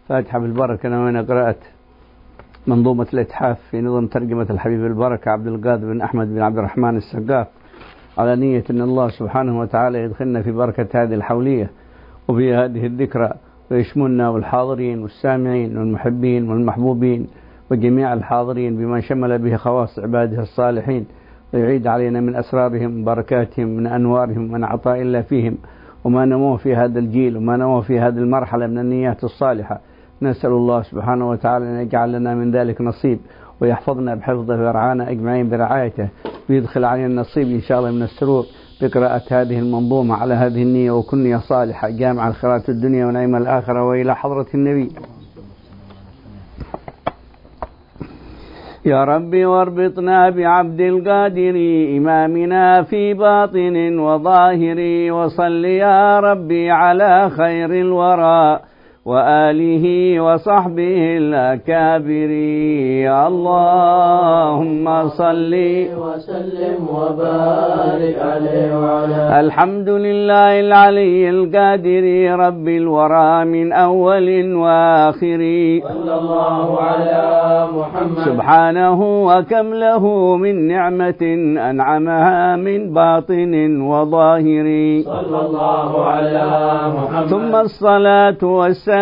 فاتحة بالبركة. نوينا قراءة منظومة الإتحاف في نظم ترجمة الحبيب البركة عبد القادر بن أحمد بن عبد الرحمن السقاف، على نية أن الله سبحانه وتعالى يدخلنا في بركة هذه الحولية وفي هذه الذكرى، ويشملنا والحاضرين والسامعين والمحبين والمحبوبين وجميع الحاضرين بما شمل به خواص عباده الصالحين، ويعيد علينا من أسرارهم بركاتهم من أنوارهم من عطاء الله فيهم، وما نموه في هذا الجيل وما نموه في هذه المرحلة من النيات الصالحة. نسأل الله سبحانه وتعالى أن يجعل لنا من ذلك نصيب، ويحفظنا بحفظه ويرعانا أجمعين برعايته، ويدخل علينا النصيب إن شاء الله من السرور بقراءة هذه المنظومة على هذه النية، وكن نية صالحة جامع الخيرات الدنيا ونعيم الآخرة، وإلى حضرة النبي. يا ربي واربطنا بعبد القادر إمامنا في باطن وظاهر، وصل يا ربي على خير الورى وآله وصحبه الأكابر. اللهم صل وسلم وبارك عليه وعلى. الحمد لله العلي القادر رب الورى من أول وآخر، صلى الله على محمد. سبحانه وكم له من نعمة أنعمها من باطن وظاهر، صلى الله على محمد. ثم الصلاة والسلام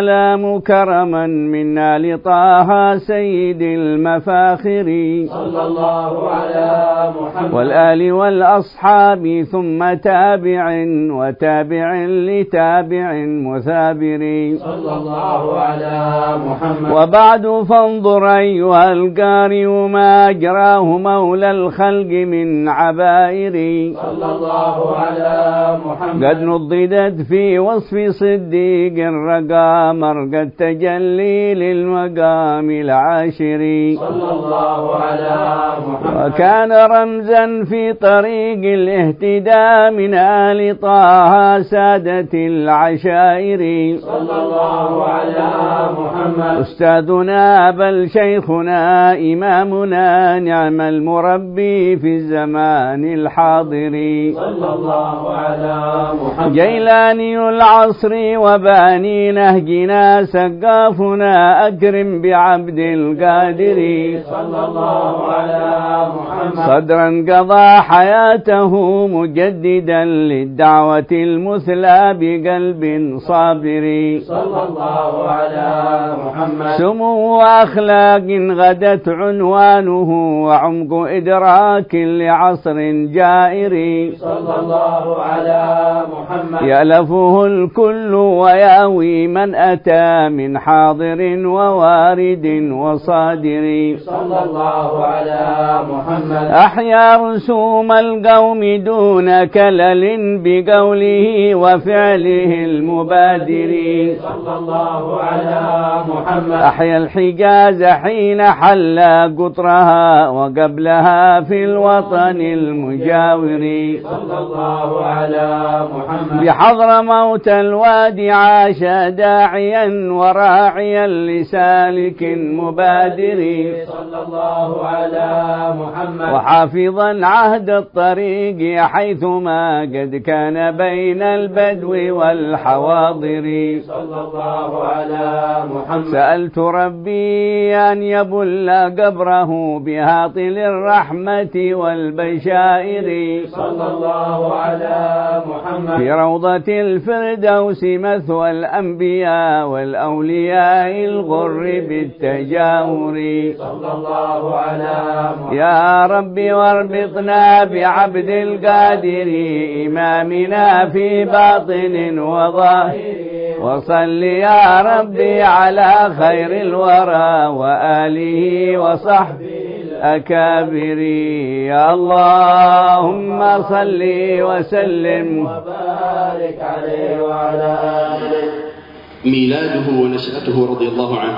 كرما منا لطه سيد المفاخر، صلى الله على محمد. والآل والأصحاب ثم تابع وتابع لتابع مثابر، صلى الله على محمد. وبعد فانظر أيها القارئ ما أجراه مولى الخلق من عبائر، صلى الله على محمد. قد نضدت في وصف صديق الرقى مرقى التجلي للمقام العاشر، صلى الله على محمد. وكان رمزا في طريق الاهتداء من آل طه سادة العشائر، صلى الله على محمد. أستاذنا بل شيخنا إمامنا نعم المربي في الزمان الحاضر، صلى الله على محمد. جيلاني العصر وباني نهجنا سقافنا أكرم بعبد القادر، صلى الله على محمد. صدرا قضى حياته مجددا للدعوة المثلى بقلب صابر، صلى الله على محمد. سمو أخلاق غدت عنوانه وعمق إدراك لعصر جائر، صلى الله على محمد. يألفه الكل ويأوي من أتى من حاضر ووارد وصادر، صلى الله على محمد. أحيا رسوم القوم دون كلل بقوله وفعله المبادر، صلى الله على محمد. أحيا الحجاز حين حل قطرها وقبلها في الوطن المجاور، صلى الله على محمد. بحضر موت الوادي عاش داعيا وراعيا لسالك مبادر، صلى الله على محمد. وحافظا عهد الطريق حيثما قد كان بين البدو والحواضر، صلى الله على محمد. سألت ربي أن يبل قبره بهاطل الرحمة والبشائر، صلى الله على محمد. في روضة الفردوس مثوى الأنبياء والأولياء الغر بالتجاور، صلى الله على محمد. يا ربي واربطنا بعبد القادر إمامنا في باطن وظاهر، وصل يا ربي على خير الورى وآله وصحبه الأكابر. يا اللهم صل وسلم وبارك عليه وعلى آله. ميلاده ونشأته رضي الله عنه.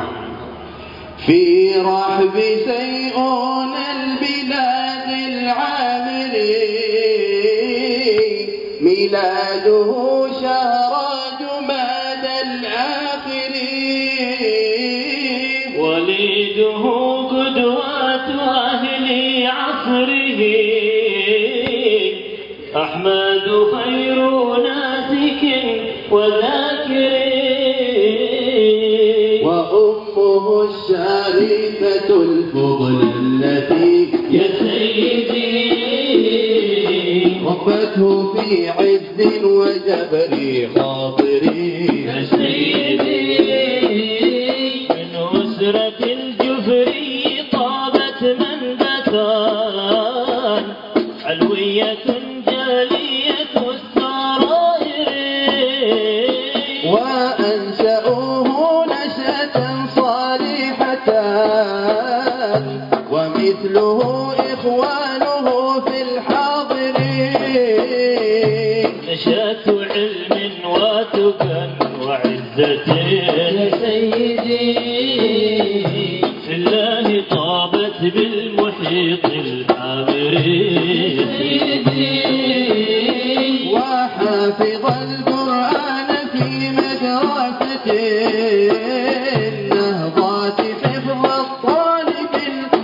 في رحب سيئون البلاد العامر، ميلاده شهر جماد الآخر، وليده قدوة أهل عصره، أحمد خير ناسك وذاكر، وأمه الشريفة الفضل التي يا سيدي ربته في عز وجبر خاطري يا سيدي من أسرة الجفري طابت منبتان علوية جالية السرائر وأنشأوه نشأة صالحة ومثله إخوانه في الحاضرين نشأة علم وتقى وعزة يا سيدي في الله طابت بالمحيط الحاضرين يا سيدي وحافظ القرآن في مدرسة النهضات حفظ الطالب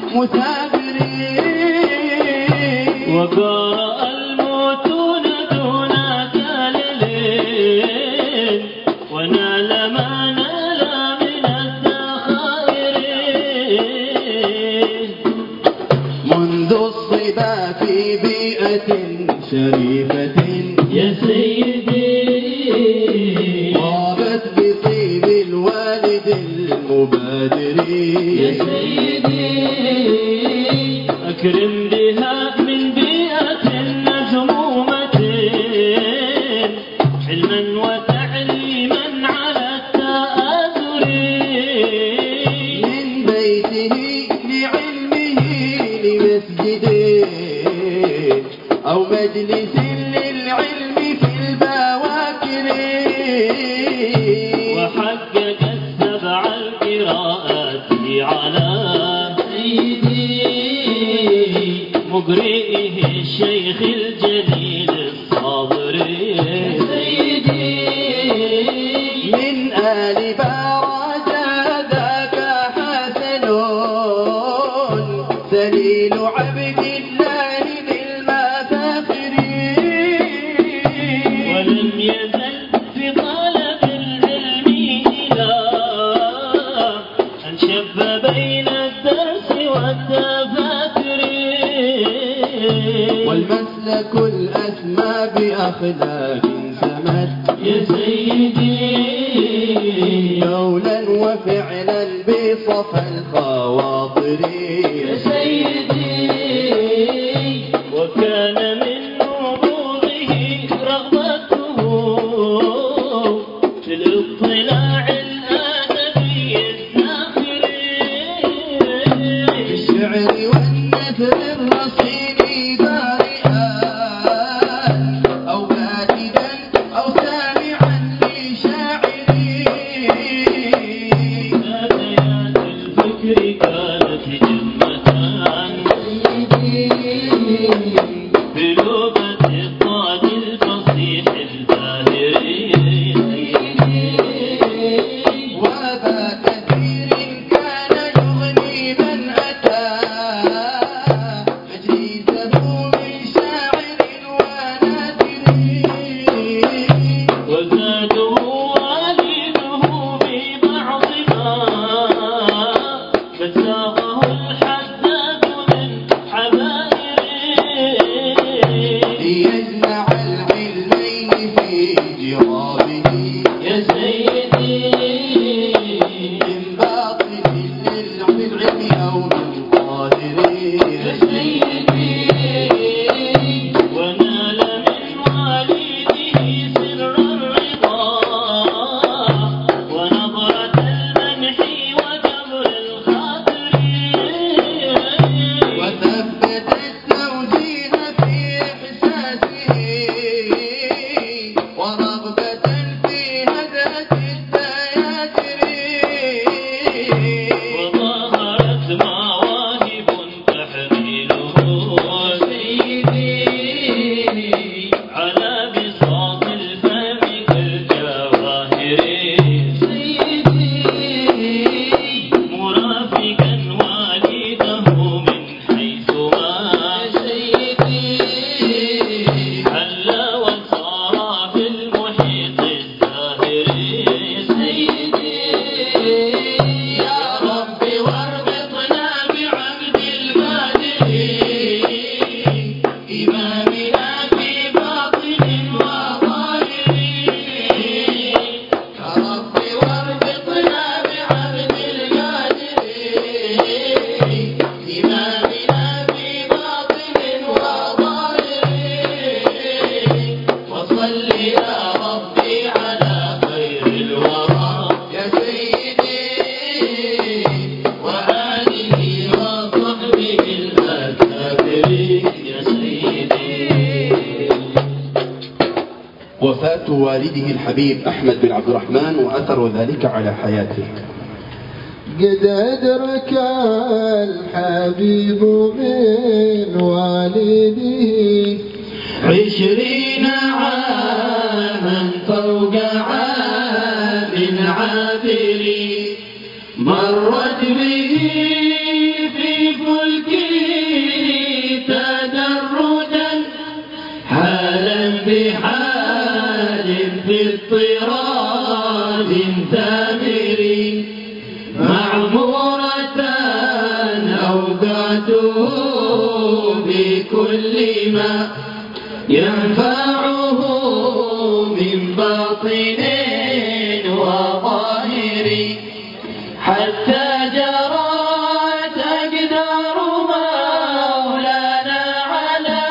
المثابرين وقرأ الموتون دون كاللين ونال ما نال من الذخائر منذ الصبا في بيئة شريفة يا سيدي طابت بطيب الوالد المبادر يا سيدي أكرم بها من بيئة مذمومة علما وتعليما على التآثر من بيته لعلمه لمسجد أو مجلس للعلم في البواكر وحقق السبع القراءات على سيدي مقرئه الشيخ الجليل الصابر يا سيدي من آل باراج ذاك حسن سليل عبد الله للمفاخر ولم يزل في طلب العلم إلى أن شب بين الدرس والتفكر والمسلك الأسمى بأخلاق سمت يا سيدي قولا وفعلا بصفى الخواطر يا سيدي وكان من نبوغه رغبته في الاطلاع الأدبي الساخر بالشعر والنثر الرصين بارئا أو كاتبا أو سامعا لشاعرين هدايات الفكر كانت جمتان بلغة الضاد الفصيح الباهري وأبا كثير كان يغني من أتى مجلسه من شاعر وناثر وزاده والده ببعض ما فساقه الحداد من حبائره ليجمع العلمين في جرابه يا سيدي من باطل للعلم أو من قادر يا سيدي ونال من والده سر الرضا ونظرة المنح وجبر الخاطر وثبت التوجيه في إحساسه ورغبة في هدأة الدياتر وظهرت مواهب تحمله والده الحبيب أحمد بن عبد الرحمن وأثر ذلك على حياته. قد أدرك الحبيب من والده 20 عاما فوق عام عابري مرت به في فلكه تدرجا حالا بحال في اضطراد ثامر معمورة أوقاته بكل ما ينفعه من باطن وظاهر حتى جرت أقدار مولانا على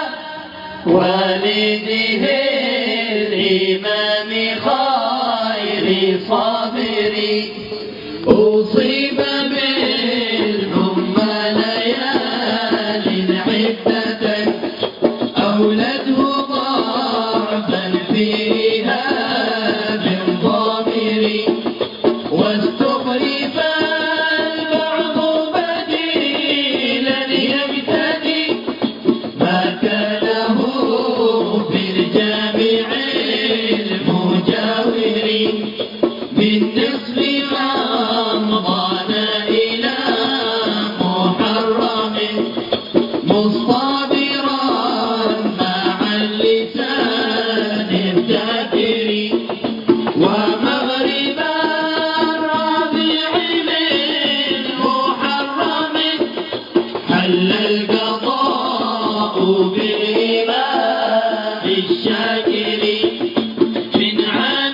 والده الإمام خير صابر أصيب بالحمى ليال عدة أولده ضعفا فيها بالضامر واستخلف البعض بديلا يبتدي ما كانه في الجامع المجاور من نصف رمضان إلى محرم مصطبرا مع اللسان الذاكر ومغرب الربيع من محرم حل القضاء بالإمام الشاكر من عام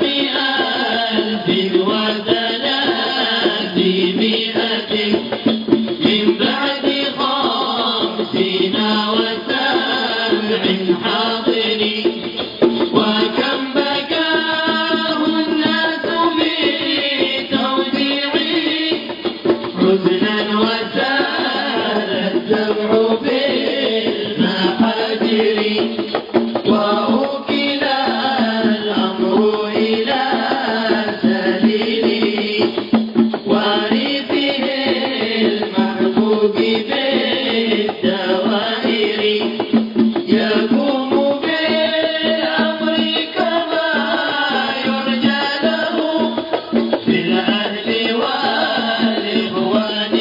1300 من بعد 50 و7 حاضر وكم بكاه الناس بتوديعه حزنا وسال الدمع بالمحاجر وأوكل الأمر إلى سليله وارثه المحبوب بالدوائر يقوم بالأمر كما يرجى له في الأهل والإخوان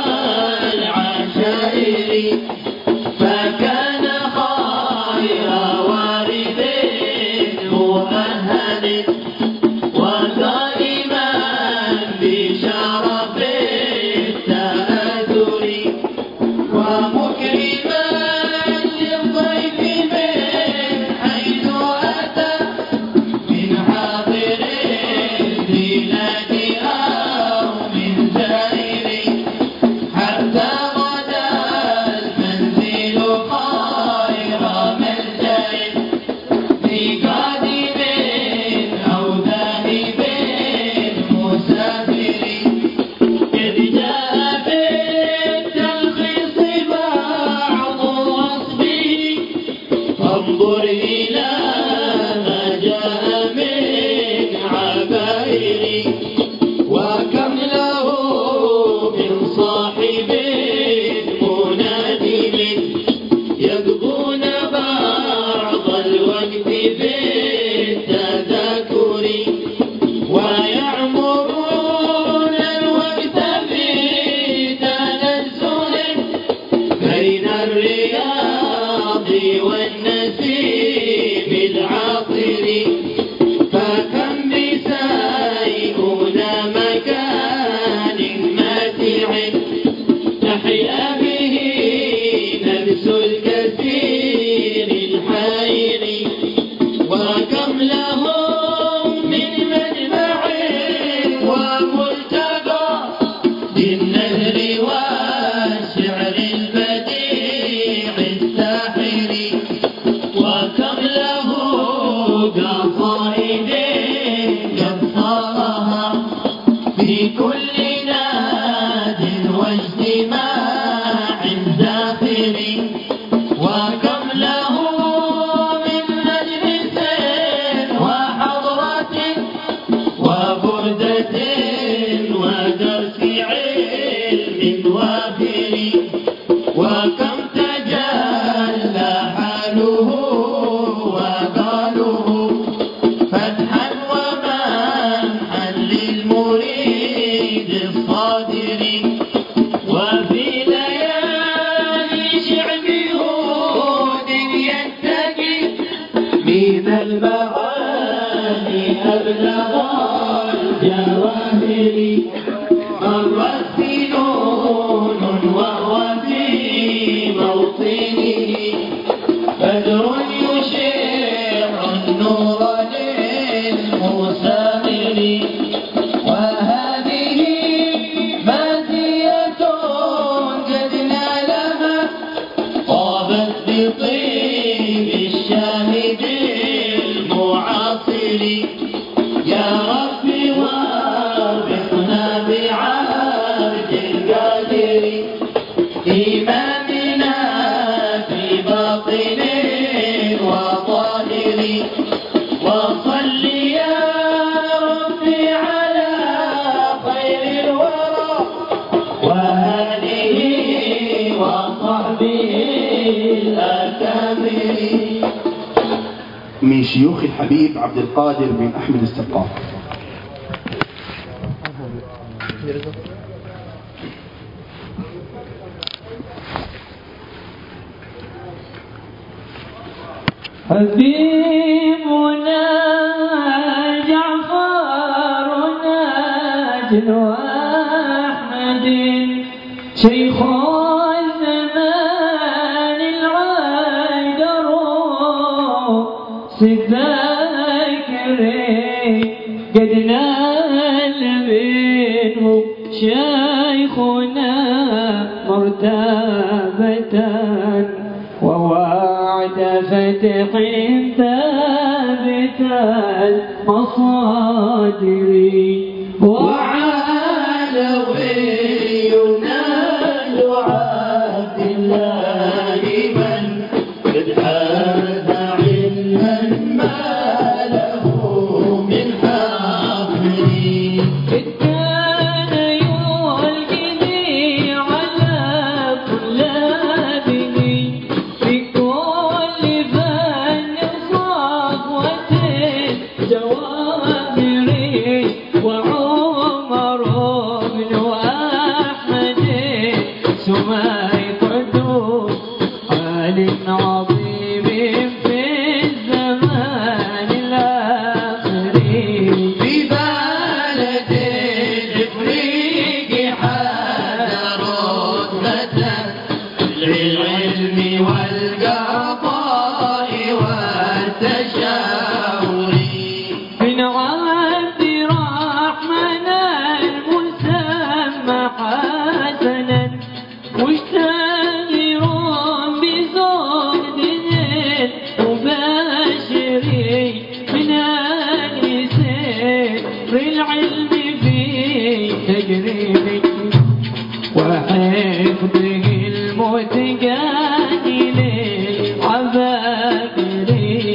والعشائر فكان خير وارث مؤهل ودائما بشرف التآثر ومكرما للضيف من حيث أتى من حاضر البلاد أو من زائر حتى غدا المنزل خير ملجأ لقادم أو ذاهب مسافر إذ جاء بالتلخيص بعض وصفه فانظر إلى ما جاء من عبائر وكم له من صاحب منادم يبغون بعض الوقت بالتذاكر ويعمرون الوقت بتنزل بين الرياض والنسيم العاطر فكم بسائقون مكان ماتع تحيا به نفس الكثير الحائر وكم لهم من مجمع وملتقى للنهر والشعر البديع الساحر وكم له قصائد قد صارها في كل ناد واجتماع زاخر وكم له من مجلس وحضرة يا واهلي مرت سنون وهو في موطنه بدر يشع النور للمسامر وهذه مازية جدنا لها طابت بطيب الشاهد المعاصر يا رب وارزقنا بعبد القادر إمامنا في باطن وظاهر وصل يا ربي على خير الورى وآله وصحبه الأكابر. من شيوخ الحبيب عبد القادر بن أحمد السقاف. حبيبنا جعفر ناجل أحمد شيخ الزمان العيدر الذاكرين قد نال منه شيخنا مرتبة ووعد فتح ثابت المصادر وعلوي ينال عبد الله من قد حاز علما ما له من حافظ إذ كان يلقي على كل بني في كل فن صفوة جوامر وعمر بن أحمد سميقة حال عظيم في الزمان الآخر في بلد الإفريق حاز رتبة للعلم والقضاء والتشاور من عبد الرحمن المسمى حسنا مشتهر بزهد المباشر من أهل سر العلم في تجريبه وحفظه المتقن للعباقر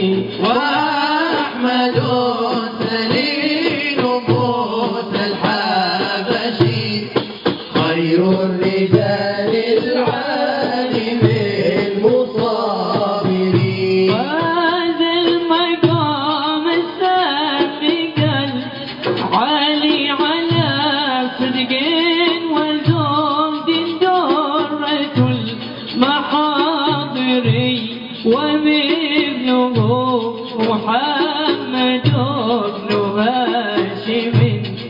وأحمد سليل موسى الحبشي خير الرجال العالم المصابر وهذا المقام السابق العالي على صدق وزهد درة المحاضر ومثله محمد بن هاشم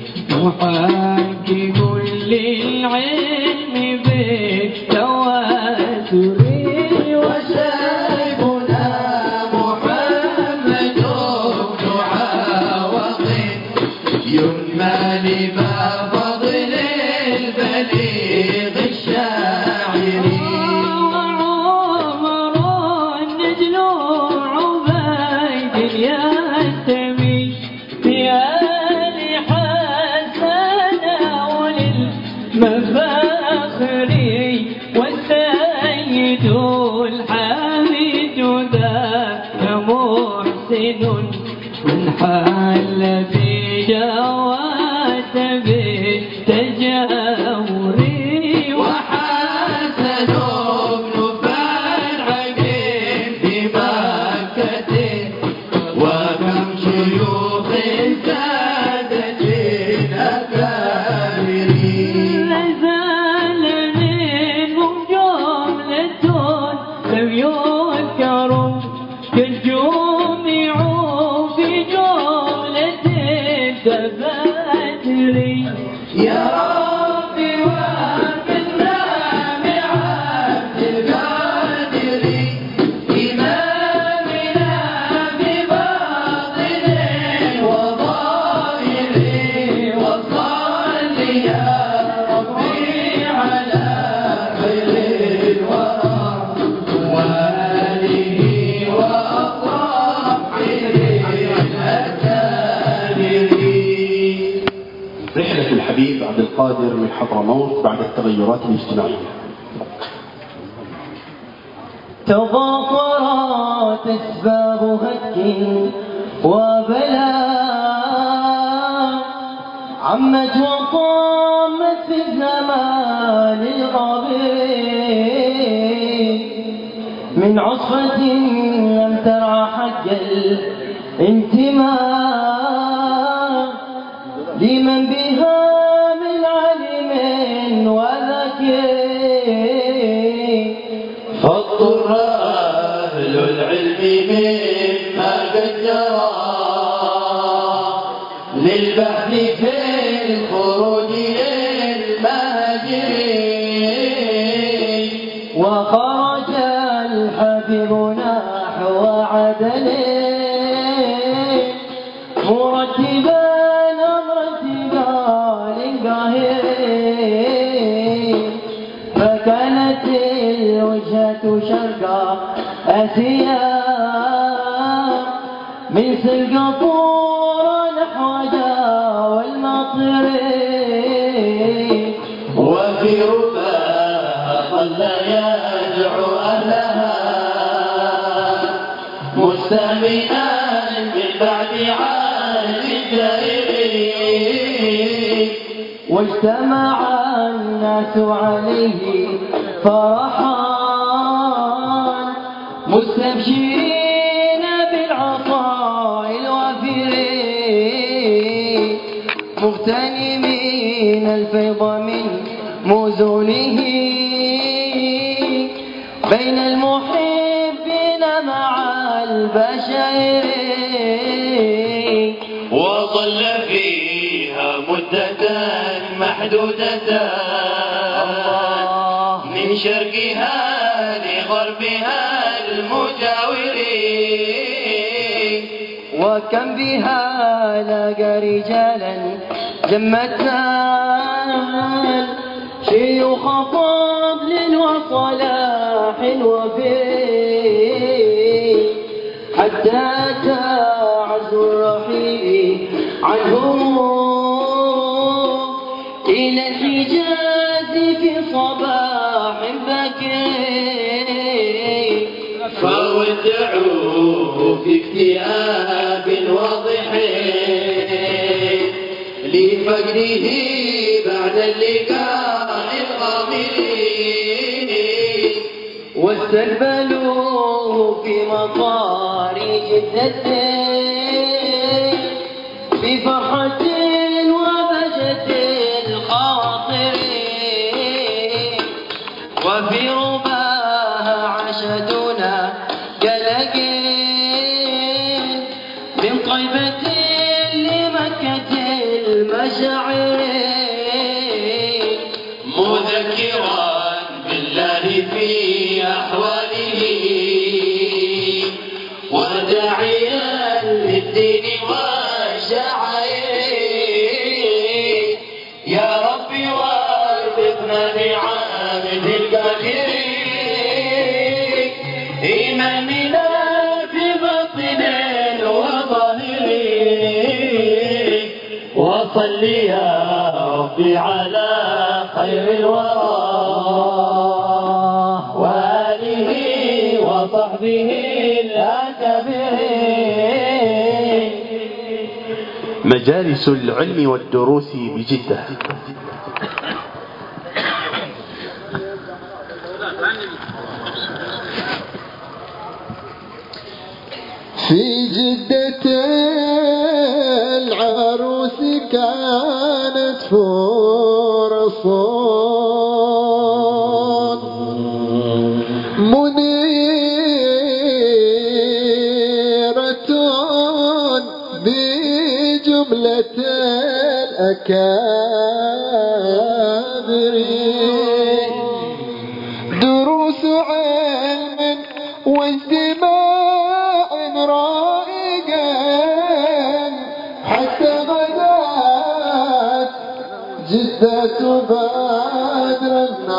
محاكم للعلم بالتواتر وشيخنا محمد بن عاوق ينمى لما فضل البليغ الشاعر وعمر النجل عبيد ينتمي في آل حسن وللمفاخر والسيد الحميد ذاك محسن من حل في جوات بالتجاور وحسن بن فرعك بمكة وكم شيوخ سادة أكابر لازال منهم جملة لم يذكروا كالجمع في جملة الدفاتر الستر يا ربي وفقنا بعبد القادر إمامنا بباطن وظاهر وصل يا ربي على خير الورى وآله وأصحابه الأكابرين. رحلة الحبيب عبد القادر من حضرموت بعد التغيرات الاجتماعية. تضافرت أسباب هك وبلاء عمت وطامت في الزمان الغبي من عصفة لم ترعى حق الانتماء لمن بها من علم وذكي فاضطر أهل العلم مما قد جرى للبحث في الخروج للمهاجرين وخرج الحبيب نحو عدن مرتبا أمر اتباع قاهرين فكانت الوجهة شرق آسيا من سنغافورة نحو جاوى المطرين وفي رباها ظل يدعو أهلها مستمعا من بعد عهد الجاهلين واجتمع الناس عليه فرحان مستبشرين بالعطاء الوافر مغتنمين الفيض من مزونه بين المحبين مع البشر وظل فيها مدة محدودة من شرقها لغربها المجاورين وكم بها لقى رجالا جمتان شيوخ فضل وصلاح وفي حتى أتى عزو الرحيل عنهم إلى الحجاز في صباح بكير فودعوه في اكتئاب واضح لفقده بعد اللقاء الغامر واستقبلوه في مطار جدة بفرحة وبهجة الخاطر وفي رباها عاش دون قلق من طيبة لمكة المشاعر مذكرا بالله في أحواله وداعيا للدين والشعائر يا ربي وارزقنا بعبد القادر إمامنا في باطن وظاهر وصل يا ربي على خير الورى وآله وصحبه الأكابرين. مجالس العلم والدروس بجدة. في جدة العروس كانت فرصون منيرة بجملة الأكابر، دروس علم واجتماع رائقا حتى غدات جدة بدر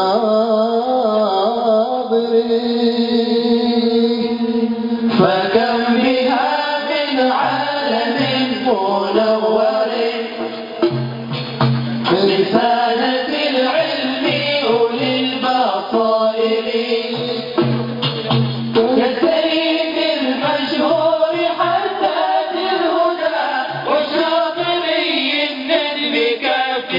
الناظرين. فكم بها من عالم منور رسالة العلم أولي البصائر، كالسيف المشهور حداد الهدى وشاطري الندب كف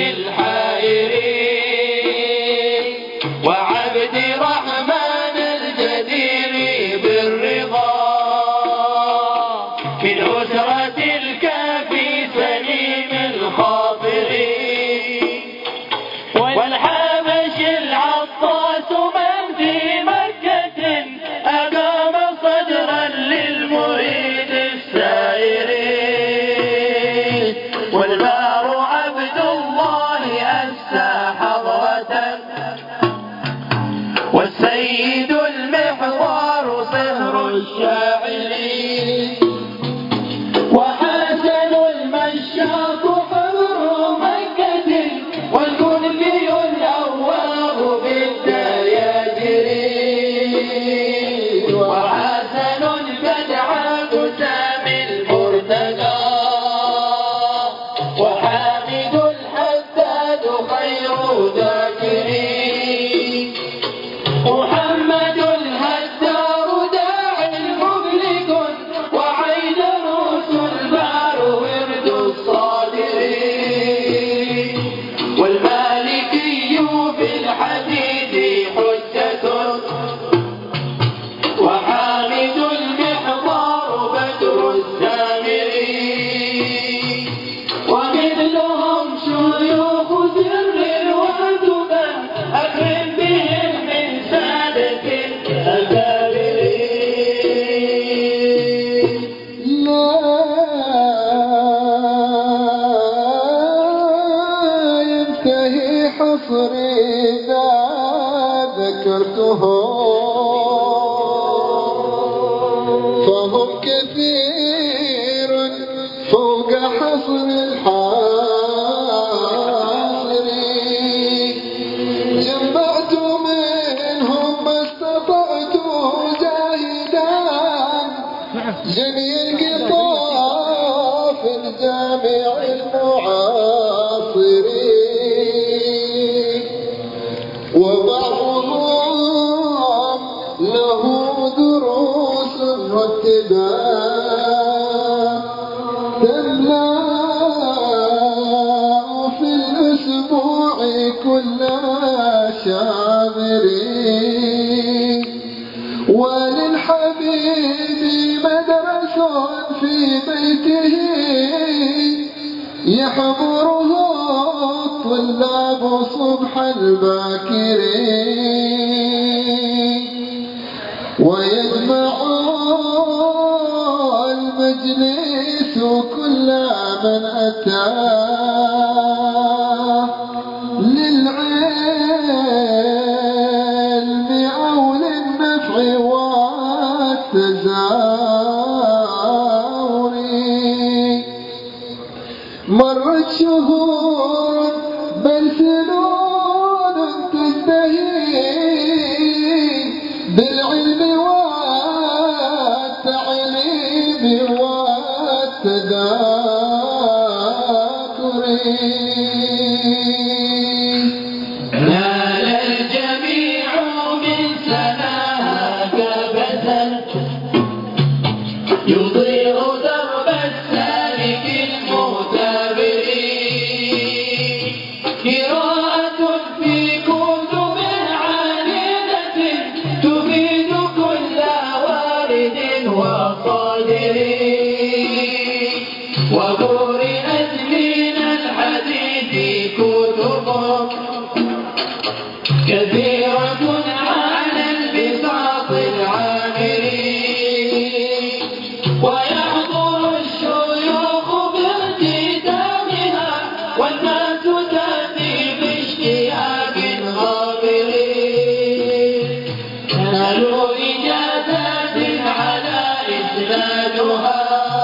الحائرين، وعبد رحمن الجدير بالرضا من أسرة الكافي سليم الخاطرين، والحبش العطاس من في مكة أقام صدرا للمريد السائرين، والبار عبد الله أسى حضرة، والسيد المحضار صهر الشاعرين، وحسن المشاط حبر مكة، والكنبي الأواب بالدياجرين، وحسن بدعة سامي المرتقى، وحامد الحداد خير ذاكرين، محمد الهدار داع مبلغ، وعين روس البار ورد الصادرين، والمالكي بالحديد حجة، وحامد المحضار بدر السامرين، ومثلهم شيوخ سر وتبا أكرم بهم من سادة الأكابرين. لا ينتهي حصري إذا ذكرته، فهم كثير فوق حصر الحاصرين، جمعت منهم ما استطعت جاهدا جني القطاف الجامع المعاصرين، وبعضهم له دروس مرتبة تملأ في الأسبوع كل شاذرين، وللحبيب مدرس في بيته يحضره الطلاب صبح الباكرين، ويجمع المجلس كل من أتى للعلم أو للنفع والتزاور. مرت شهور بل سنون تزدهي بالعلم والتعليم والتذاكر، نال الجميع من سناها كبسا يضيء درب السالك المعتبرين، قراءة في كتب عديدة تفيد كل وارد وصادرين، وقرئت من الحديث كتب كثيرة على البساط العامرين، ويحضر الشيوخ باختتامها والناس تأتي باشتياق غابرين نالوا إجازات على إسنادها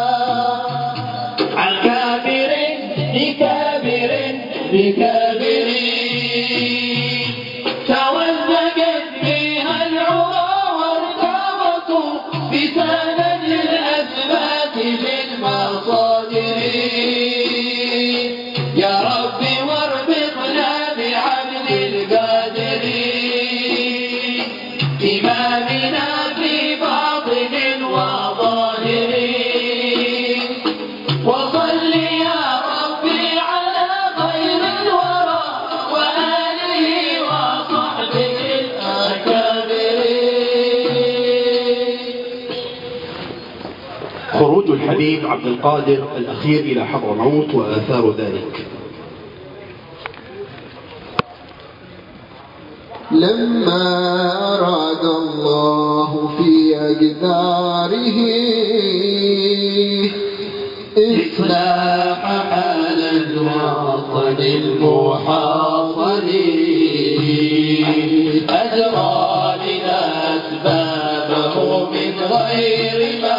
عن كابر لكابر لكابرين توثقت فيها العرى وارتبطوا بسند الأثبات بالمصادر يا ربي واربطنا بعبد القادر إمامنا في باطن وظاهر وصل يا ربي على خير الورى وآله وصحبه الأكابرين. خروج الحبيب عبد القادر الأخير إلى حضرموت وآثار ذلك. لما أراد الله في أقداره إصلاح حال الوطن المحاصر أجرى لنا أسبابه من غير ما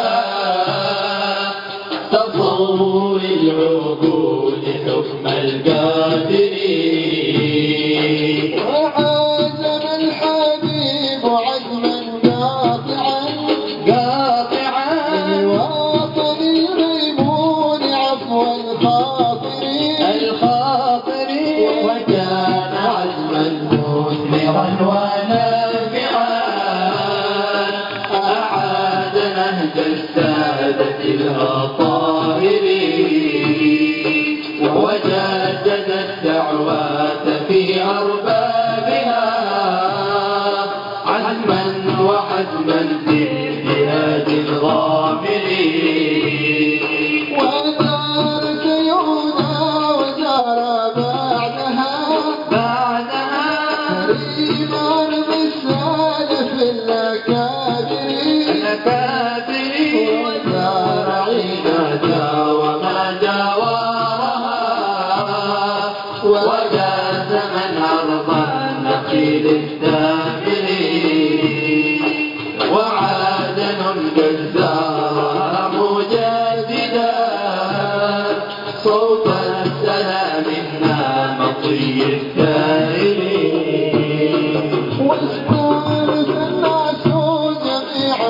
تصور العقول حكم القادرين وعازم الحبيب عزما قاطعا للوطن الميمون عفو الخاطرين وكان عزما مثمرا ونافعا أعاد نهج السادة الأطاهرين وجدد الدعوات في أربابها عزما وحزما في الجهاد الغامرين وزار سيونا وزار بعدها كريما بالسالف الأكابرين وزار عنادا وما جاورها وجاز من أرض النخيل الثامرين وعادن جزارها مجددا صوت السلام النامطي الثائرين واستانس الناس جميعا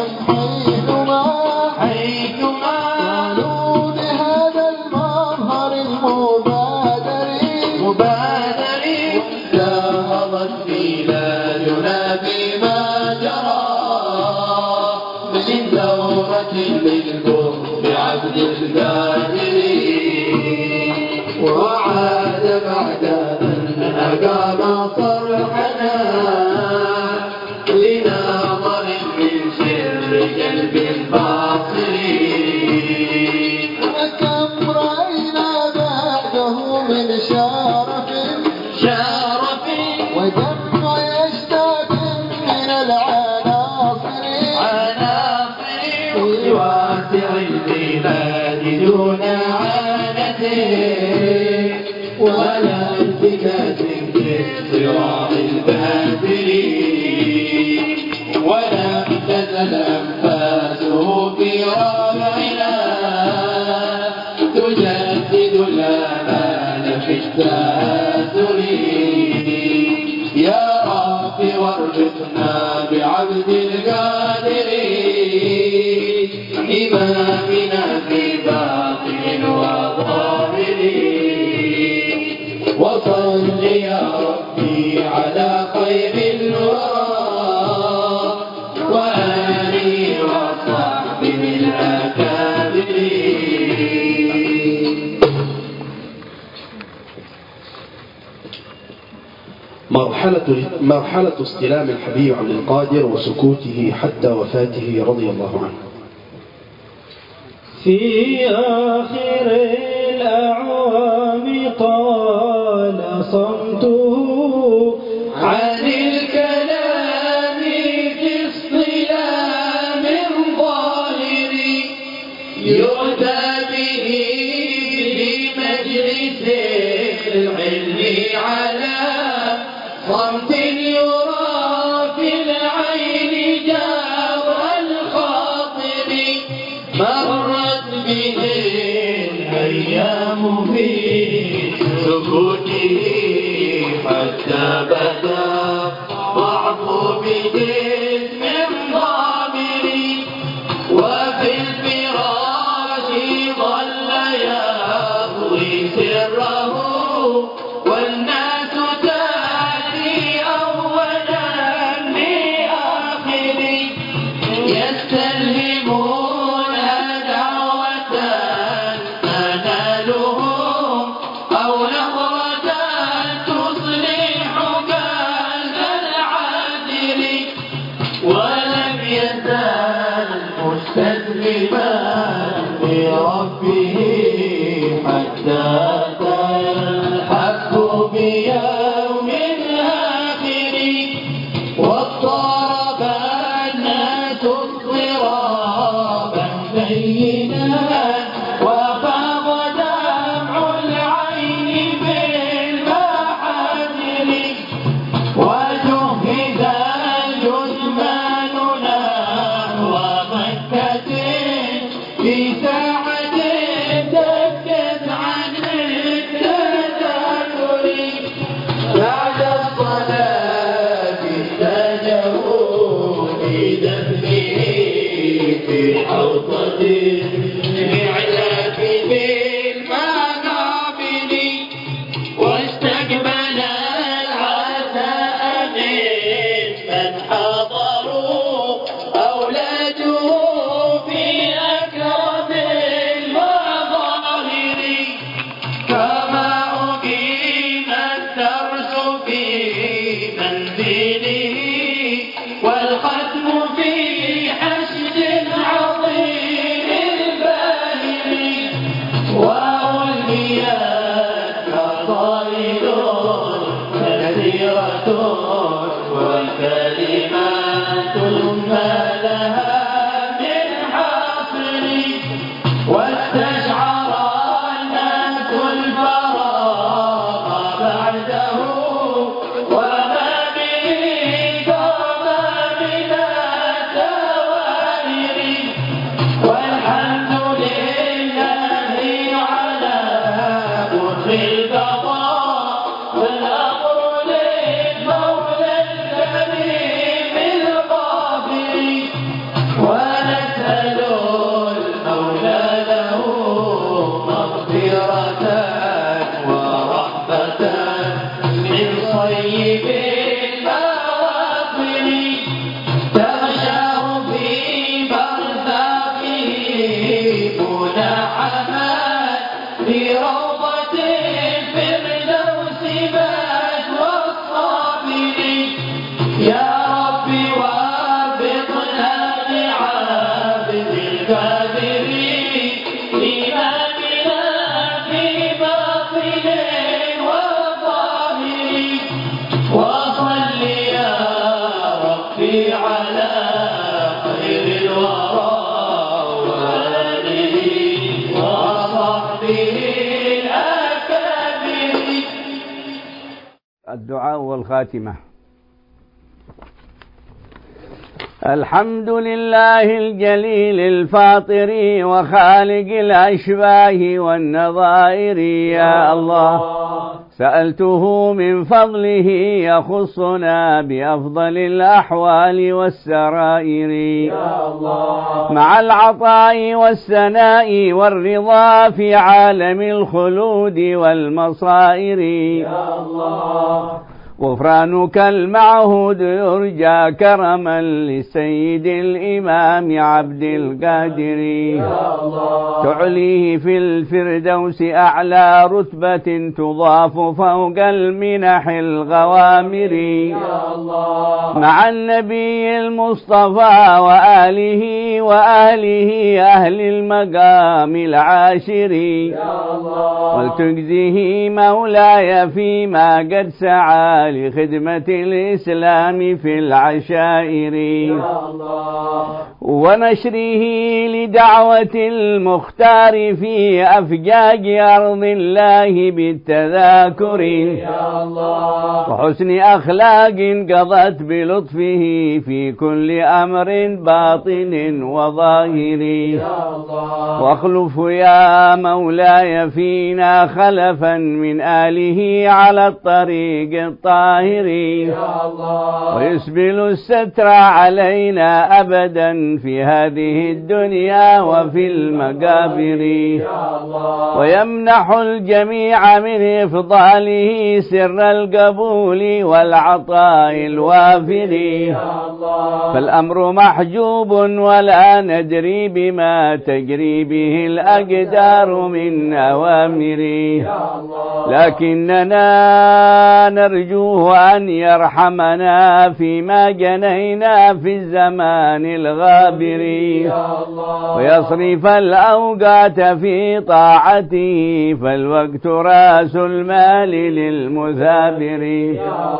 حيثما قالوا بهذا المظهر المبادر زاهضت بلادنا بما جرى من ثورة للكفر بعبد القادرين وعاد بعد أن أقام صرحنا لناظر من سر قلب الباطلين وكم رأينا بعده من شرف وجمع يشتاق من العناصر واسع البلاد دون عانة ولا التفات في صراع الباطلين ولم تزل أنفاسه في رابعنا تجدد الآمال في التآثر يا رب وارزقنا بعبد القادر إمامنا في باطن وظاهر وصل يا ربي على خير الورى وآله وصحبه الأكابرين. مرحلة استلام الحبيب عبد القادر وسكوته حتى وفاته رضي الله عنه. في آخر الأعوام طال صمته عن الكلام في اصطلام ظاهر يؤتى به في مجلس على صمت يرى في العين جار الخاطر مرت به الأيام في سكوته حتى بدا ضعف بجسم ضامر وفي الفراش ظل يطوي سره والناس تأتي أولا لآخر يستلهمون دعوة تنالهم أو نظرة تصلح كأس العادل ولم يزال مستسلما لربه حتى أتى الحق بيوم آخر واضطرب الناس اضطرابا بينا وفاض دمع العين بالمحاجر وجهز الجثمان نحو مكة في ساعة دكت عن التذكر بعد الصلاة استجابوا بدفنه في حوضة المعلاف بالمقابر واستقبل العزاء ممن حضروا أولاده في أكرم المظاهر كما أقيم الدرس في منزله والختم في حشد عظيم الباهر وألهيت فضائل كثيرة وكلمات ما لها من حاصر واستشعر الناس الفراغ بعده وما به قام من الدوائر والحمد لله على مر القضاء والأمر للمولى الكريم الغافر ونسأل المولى له مغفرة ورحمة من صيب المواطن تغشاه في برزاقه ملاحمات لروضة الفردوس مثوى الصابر يا رب وفقنا لعبد القادر إمامنا في باطن وظاهر وصل يا ربي على خير الورى وآله وصحبه الأكابر. الدعاء والخاتمة. الحمد لله الجليل الفاطر وخالق الأشباه والنظائر يا الله سألته من فضله يخصنا بأفضل الأحوال والسرائر يا الله مع العطاء والثناء والرضا في عالم الخلود والمصائر يا الله غفرانك المعهود يرجى كرما للسيد الإمام عبد القادر يا الله تعليه في الفردوس أعلى رتبة تضاف فوق المنح الغوامر يا الله مع النبي المصطفى وآله وأهله أهل المقام العاشر يا الله ولتجزه مولاي فيما قد سعى لخدمة الإسلام في العشائر ونشره لدعوة المختار في أفجاج أرض الله بالتذاكر وحسن أخلاق قضت بلطفه في كل أمر باطن وظاهر واخلف يا مولاي فينا خلفا من آله على الطريق الطاهر ويسبل الستر علينا أبدا في هذه الدنيا وفي المقابر ويمنح الجميع من إفضاله سر القبول والعطاء الوافر فالأمر محجوب ولا ندري بما تجري به الأقدار من أوامر لكننا نرجوه أن يرحمنا فيما جنينا في الزمان الغابر ويصرف الأوقات في طاعته فالوقت رأس المال للمثابر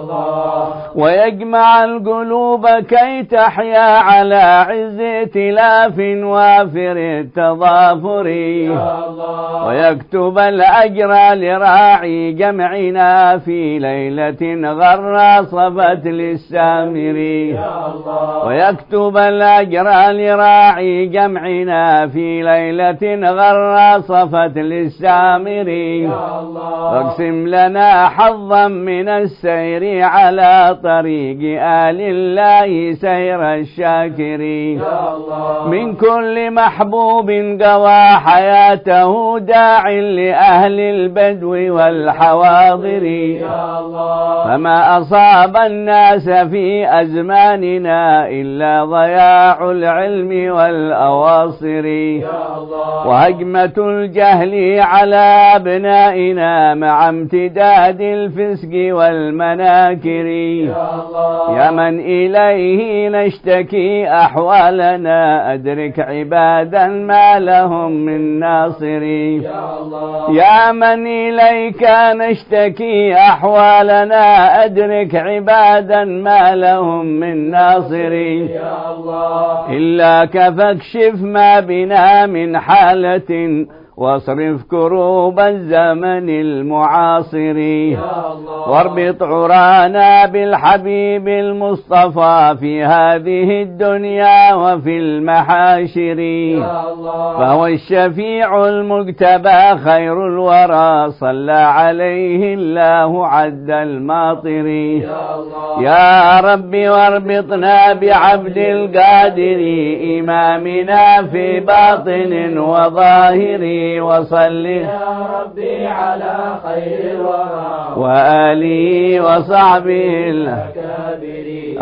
ويجمع القلوب كي تحيا على عز ائتلاف وافر التضافر ويكتب الأجر لراعي جمعنا في ليلة غرى صفت للسامر ويكتب الأجر لراعي جمعنا في ليلة غرى صفت للسامر واقسم لنا حظا من السير على طريق آل الله سير الشاكرين من كل محبوب قوى حياته داع لأهل البدو والحواضر فما أصاب الناس في أزماننا إلا ضياع العلم والأواصر وهجمة الجهل على أبنائنا مع امتداد الفسق والمناكر يا من إليه نشتكي أحوالنا أدرك عبادا ما لهم من ناصر يا من إليك نشتكي أحوالنا أدرك عبادا ما لهم من ناصر إلا فاكشف ما بنا من حالة واصرف كروب الزمن المعاصر واربط عرانا بالحبيب المصطفى في هذه الدنيا وفي المحاشر فهو الشفيع المجتبى خير الورى صلى عليه الله عد الماطر يا رب واربطنا بعبد القادر إمامنا في باطن وظاهر وصل يا ربي على خير الورى وآله وصحبه الأكابر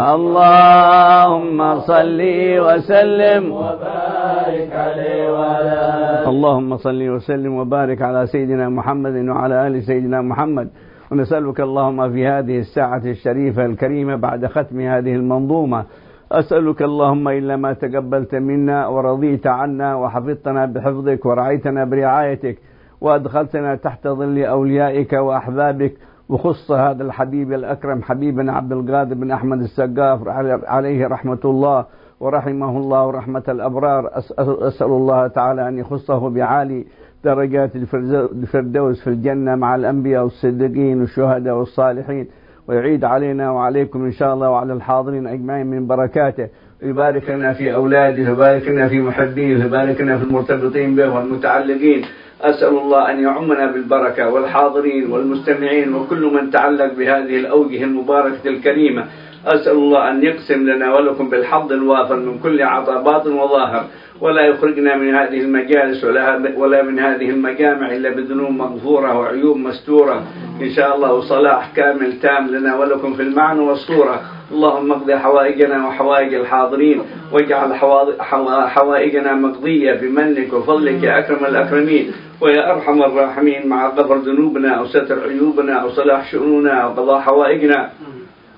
اللهم صل وسلم وبارك عليه وعلى اللهم صل وسلم وبارك على سيدنا محمد وعلى آل سيدنا محمد ونسألك اللهم في هذه الساعة الشريفة الكريمة بعد ختم هذه المنظومة أسألك اللهم إلا ما تقبلت منا ورضيت عنا وحفظتنا بحفظك ورعيتنا برعايتك وأدخلتنا تحت ظل أوليائك وأحبابك وخص هذا الحبيب الأكرم حبيبنا عبد القادر بن أحمد السقاف عليه رحمة الله ورحمه الله ورحمة الأبرار. أسأل الله تعالى أن يخصه بعالي درجات الفردوس في الجنة مع الأنبياء والصديقين والشهداء والصالحين ويعيد علينا وعليكم إن شاء الله وعلى الحاضرين أجمعين من بركاته ويبارك لنا في أولاده ويبارك لنا في محبين ويبارك لنا في المرتبطين به والمتعلقين. أسأل الله أن يعمنا بالبركة والحاضرين والمستمعين وكل من تعلق بهذه الأوجه المباركة الكريمة. أسأل الله أن يقسم لنا ولكم بالحظ الوافر من كل عطاء باطن وظاهر ولا يخرجنا من هذه المجالس ولا من هذه المجامع إلا بذنوب مغفورة وعيوب مستورة إن شاء الله وصلاح كامل تام لنا ولكم في المعنى والصورة. اللهم اقض حوائجنا وحوائج الحاضرين واجعل حوائجنا مقضية بمنك وفضلك يا أكرم الأكرمين ويا أرحم الراحمين مع غفر ذنوبنا أو ستر عيوبنا أو صلاح شؤوننا أو قضاء حوائجنا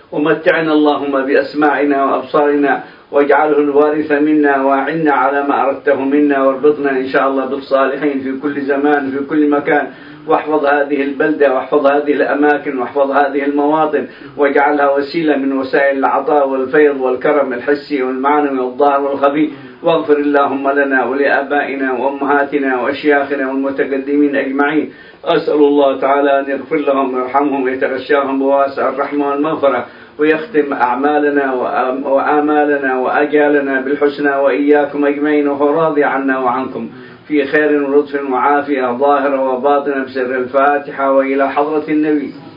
ومتعنا اللهم بأسماعنا وأبصارنا، واجعله الوارث منا، وأعنا على ما أردته منا، واربطنا إن شاء الله بالصالحين في كل زمان في كل مكان، واحفظ هذه البلدة واحفظ هذه الأماكن واحفظ هذه المواطن، واجعلها وسيلة من وسائل العطاء والفيض والكرم الحسي والمعنوي والظاهر والخفي. واغفر اللهم لنا ولآبائنا وأمهاتنا وأشياخنا والمتقدمين أجمعين. أسأل الله تعالى أن يغفر لهم ويرحمهم ويتغشاهم بواسع الرحمة والمغفرة، ويختم أعمالنا وآمالنا وأجالنا بالحسنى وإياكم أجمعين، وهو راضي عنا وعنكم في خير ولطف وعافية ظاهرة وباطنة بسر الفاتحة وإلى حضرة النبي.